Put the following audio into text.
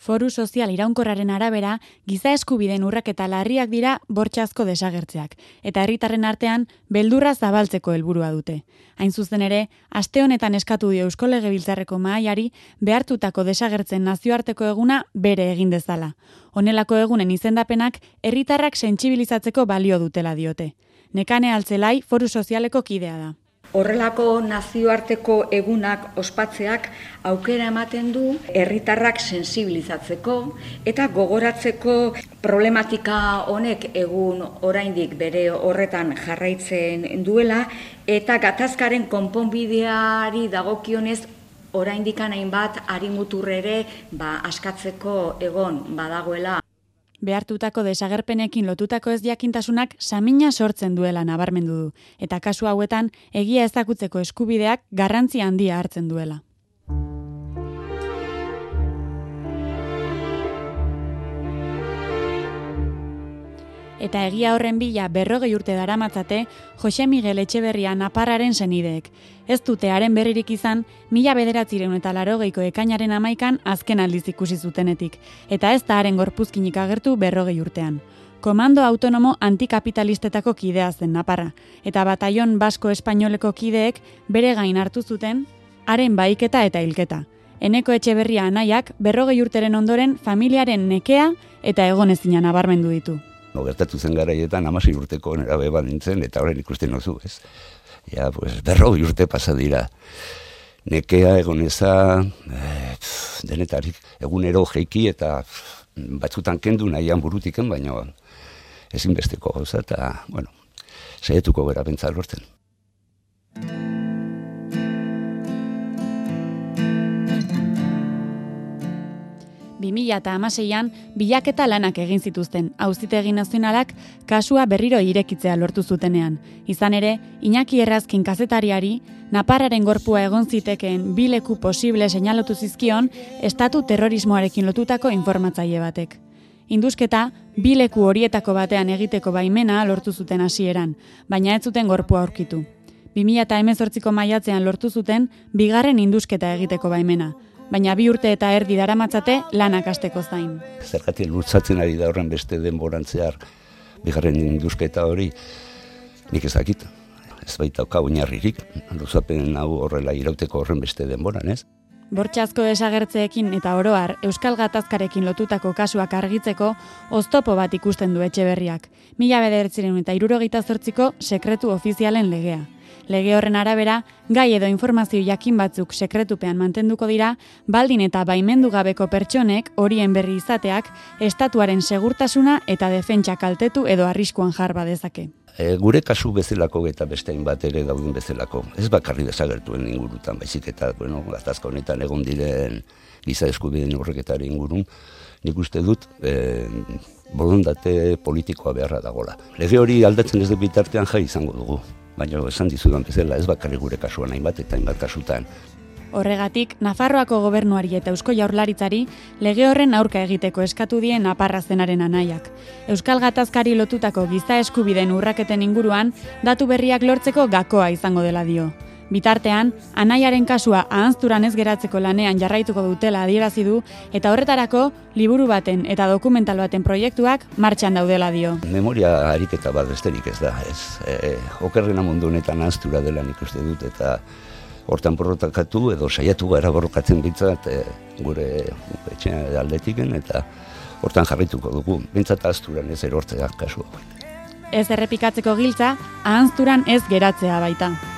Foru Sozial Iraunkorraren arabera, giza eskubideen urraketa larriak dira bortxazko desagertzeak, eta herritarren artean beldurra zabaltzeko helburua dute. Hain zuzen ere, aste honetan eskatu dio Eusko Legebiltzarreko mahaiari behartutako desagertzen nazioarteko eguna bere egin dezala. Honelako egunen izendapenak herritarrak sentsibilizatzeko balio dutela diote. Nekane Altzelai Foru Sozialeko kidea da. Horrelako nazioarteko egunak ospatzeak aukera ematen du herritarrak sensibilizatzeko eta gogoratzeko problematika honek egun oraindik bere horretan jarraitzen duela eta gatazkaren konponbideari dagokionez oraindik hainbat harimutur ere askatzeko egon badagoela. Behartutako desagerpenekin lotutako ezjakintasunak samina sortzen duela nabarmendu du, eta kasu hauetan egia ezagutzeko eskubideak garrantzi handia hartzen duela. Eta egia horren bila 40 urte daramatzate Jose Miguel Etxeberria Naparraren senideek. Ez dute haren berririk izan 1980ko ekainaren 11an azken aldiz ikusi zutenetik, eta ez da haren gorpuzkinik agertu 40 urtean. Komando autonomo antikapitalistetako kidea zen Naparra, eta bataion basko espainoleko kideek bere gain hartu zuten haren bahiketa eta hilketa. Eneko Etxeberria anaiak 40 urteren ondoren familiaren nekea eta egonezina nabarmendu ditu. Gertatu zen garaietan 16 urteko nerabe bat nintzen, eta horren ikusten nozu, ez? Ja, 40 urte pasa dira. Nekea, egoneza, denetarik egunero jeiki eta batzutan kendu nahian burutiken, baina ezinbesteko gauza, eta, bueno, saietuko gara pentsa lortzen. 2016an bilaketa lanak egin zituzten, Auzitegi Nazionalak kasua berriro irekitzea lortu zutenean. Izan ere, Iñaki Errazkin kazetariari, Naparraren gorpua egon zitekeen bi leku posible seinalatu zizkion, estatu terrorismoarekin lotutako informatzaile batek. Indusketa, bi leku horietako batean egiteko baimena lortu zuten hasieran, baina ez zuten gorpua aurkitu. 2018ko maiatzean lortu zuten bigarren indusketa egiteko baimena, baina 2 urte eta erdi daramatzate lanak hasteko zain. Zergatik lurtzatzen ari da horren beste denborantzear bigarren indusketa hori, nik ez dakit. Ez baitauka oinarririk, luzapen hau horrela irauteko horren beste denboran, ez? Bortxazko desagertzeekin eta oroar Euskal Gatazkarekin lotutako kasuak argitzeko oztopo bat ikusten du Etxeberriak. 1978ko sekretu ofizialen legea. Lege horren arabera, gai edo informazio jakin batzuk sekretupean mantenduko dira, baldin eta baimendu gabeko pertsonek horien berri izateak estatuaren segurtasuna eta defentsa kaltetu edo arriskuan jar badezake. Gure kasu bezalako eta beste hainbat ere dauden bezalako. Ez bakarri desagertuen ingurutan, baizik eta gatazka honetan egon diren giza eskubideen urreketaren ingurun, nik uste dut borondate politikoa beharra dagola. Lege hori aldatzen ez dut bitartean jai izango dugu. Baina esan dizudan bezala ez bakarrik gure kasuan hainbat eta hainbat kasutan. Horregatik, Nafarroako gobernuari eta Eusko Jaurlaritzari lege horren aurka egiteko eskatu die Naparra zenaren anaiak. Euskal Gatazkari lotutako giza eskubideen urraketen inguruan, datu berriak lortzeko gakoa izango dela dio. Bitartean, anaiaren kasua ahanzturan ez geratzeko lanean jarraituko dutela adierazi du eta horretarako liburu baten eta dokumental baten proiektuak martxan daudela dio. Memoria ariketa bat besterik ez da, ez. Okerrena mundu honetan ahanztura dela nik uste dut eta hortan borrotakatu edo saiatu gara borrokatzen bitzat gure etxean aldetiken eta hortan jarraituko dugu. Bintzat ahazturan ez erortzea kasu hau. Ez errepikatzeko giltza, ahanzturan ez geratzea baita.